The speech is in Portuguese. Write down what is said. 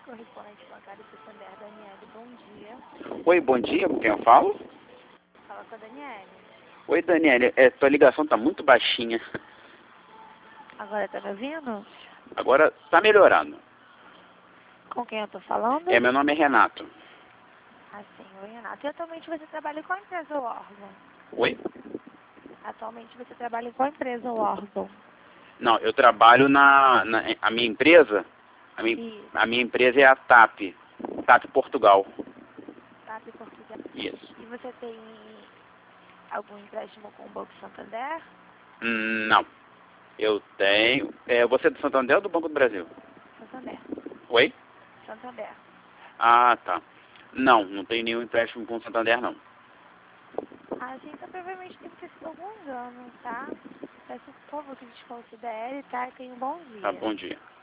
correspondente bancário Santander, Daniele, bom dia. Oi, bom dia, com quem eu falo? Fala com a Daniele. Oi, Daniele, tua ligação tá muito baixinha. Agora tá me ouvindo? Agora tá melhorando. Com quem eu tô falando? Meu nome é Renato. Assim, oi Renato. E atualmente você trabalha em qual empresa ou órgão? Oi? Atualmente você trabalha em qual empresa ou órgão? Não, eu trabalho a minha empresa, Isso. a minha empresa é a TAP, TAP Portugal. TAP Portugal. Isso. E você tem algum empréstimo com o Banco Santander? Não, eu tenho... você é do Santander ou do Banco do Brasil? Santander. Oi? Santander. Ah, tá. Não tenho nenhum empréstimo com o Santander, não. Assim, então provavelmente deve ter sido algum engano, tá? Peço por favor que desconsidere, tá? Tenha um bom dia. Tá, bom dia.